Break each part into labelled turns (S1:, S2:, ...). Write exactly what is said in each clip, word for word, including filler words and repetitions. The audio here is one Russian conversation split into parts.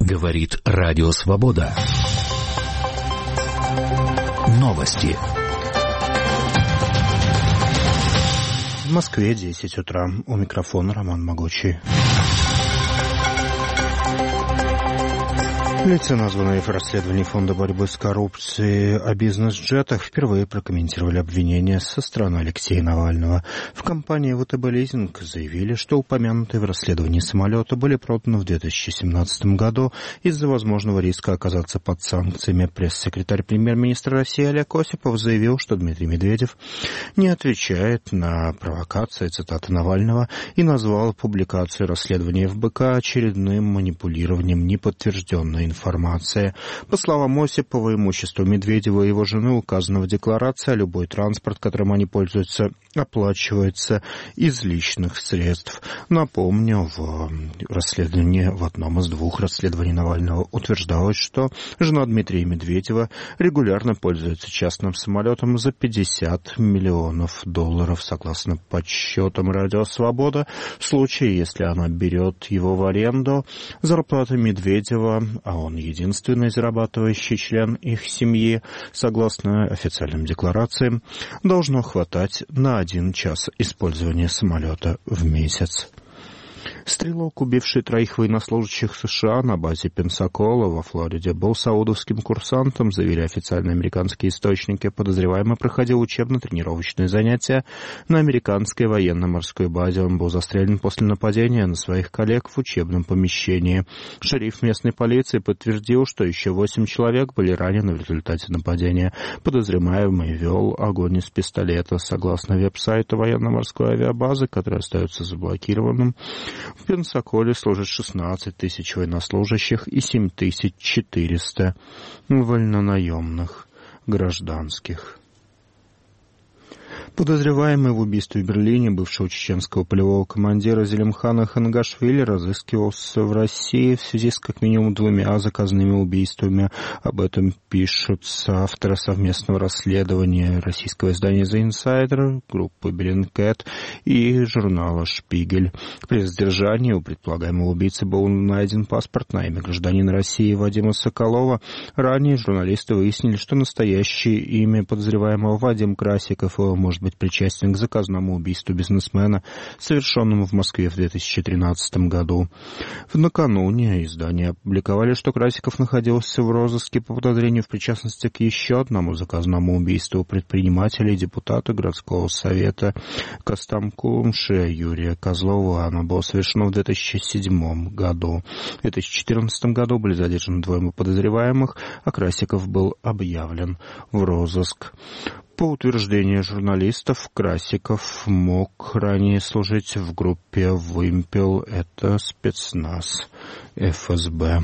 S1: Говорит Радио Свобода. Новости.
S2: В Москве десять утра. У микрофона Роман Могучий. Лица, названные в расследовании Фонда борьбы с коррупцией о бизнес-джетах, впервые прокомментировали обвинения со стороны Алексея Навального. В компании ВТБ Лизинг заявили, что упомянутые в расследовании самолеты были проданы в две тысячи семнадцатом году из-за возможного риска оказаться под санкциями. Пресс-секретарь премьер-министра России Олег Осипов заявил, что Дмитрий Медведев не отвечает на провокации, цитаты Навального, и назвал публикацию расследования эф бэ ка очередным манипулированием неподтвержденной информации. По словам Осипова, имущество Медведева и его жены указано в декларации, а любой транспорт, которым они пользуются, оплачивается из личных средств. Напомню, в расследовании, в одном из двух расследований Навального утверждалось, что жена Дмитрия Медведева регулярно пользуется частным самолетом за пятьдесят миллионов долларов. Согласно подсчетам Радио Свобода, в случае, если она берет его в аренду, зарплата Медведева, а он единственный зарабатывающий член их семьи, согласно официальным декларациям, должно хватать на один час использования самолета в месяц. Стрелок, убивший троих военнослужащих США на базе Пенсакола во Флориде, был саудовским курсантом, заявили официальные американские источники. Подозреваемый проходил учебно-тренировочные занятия на американской военно-морской базе. Он был застрелен после нападения на своих коллег в учебном помещении. Шериф местной полиции подтвердил, что еще восемь человек были ранены в результате нападения. Подозреваемый вел огонь из пистолета. Согласно веб-сайту военно-морской авиабазы, который остается заблокированным, в Пенсаколе служат шестнадцать тысяч военнослужащих и семь тысяч четыреста вольнонаемных гражданских. Подозреваемый в убийстве в Берлине бывшего чеченского полевого командира Зелимхана Хангашвили разыскивался в России в связи с как минимум двумя заказными убийствами. Об этом пишут авторы совместного расследования российского издания The Insider, группы Bellingcat и журнала «Шпигель». При задержании у предполагаемого убийцы был найден паспорт на имя гражданина России Вадима Соколова. Ранее журналисты выяснили, что настоящее имя подозреваемого Вадим Красиков может быть причастен к заказному убийству бизнесмена, совершенному в Москве в две тысячи тринадцатом году. Накануне издания опубликовали, что Красиков находился в розыске по подозрению в причастности к еще одному заказному убийству предпринимателя и депутата городского совета Костромкомша Юрия Козлова. Оно было совершено в две тысячи седьмом году. В две тысячи четырнадцатом году были задержаны двое подозреваемых, а Красиков был объявлен в розыск. По утверждению журналистов, Красиков мог ранее служить в группе «Вымпел», это спецназ эф эс бэ.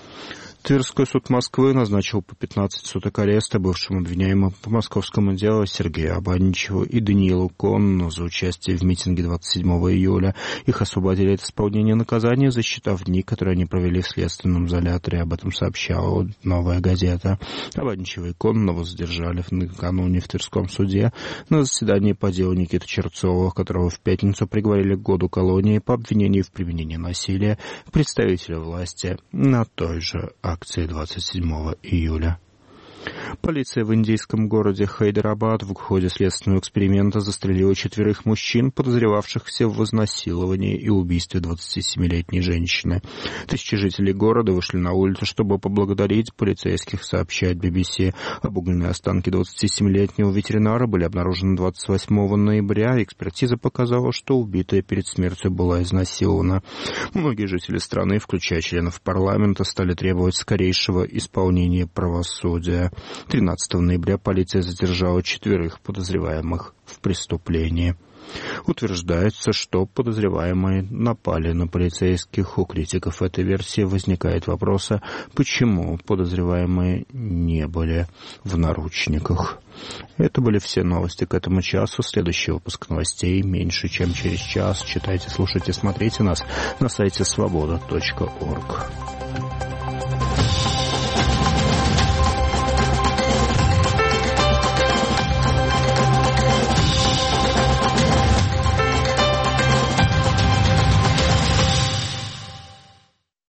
S2: Тверской суд Москвы назначил по пятнадцать суток ареста бывшим обвиняемым по московскому делу Сергею Абаничеву и Даниилу Конну за участие в митинге двадцать седьмого июля. Их освободили от исполнения наказания, засчитав дни, которые они провели в следственном изоляторе. Об этом сообщала «Новая газета». Абаничева и Конного задержали накануне в Тверском суде на заседании по делу Никиты Черцова, которого в пятницу приговорили к году колонии по обвинению в применении насилия к представителю власти на той же акции двадцать седьмого июля. Полиция в индийском городе Хайдарабад в ходе следственного эксперимента застрелила четверых мужчин, подозревавшихся в изнасиловании и убийстве двадцатисемилетней женщины. Тысячи жителей города вышли на улицу, чтобы поблагодарить полицейских, сообщает би би си. Обугленные останки двадцатисемилетнего ветеринара были обнаружены двадцать восьмого ноября. Экспертиза показала, что убитая перед смертью была изнасилована. Многие жители страны, включая членов парламента, стали требовать скорейшего исполнения правосудия. тринадцатого ноября полиция задержала четверых подозреваемых в преступлении. Утверждается, что подозреваемые напали на полицейских. У критиков этой версии возникает вопрос, почему подозреваемые не были в наручниках. Это были все новости к этому часу. Следующий выпуск новостей меньше, чем через час. Читайте, слушайте, смотрите нас на сайте свобода точка орг.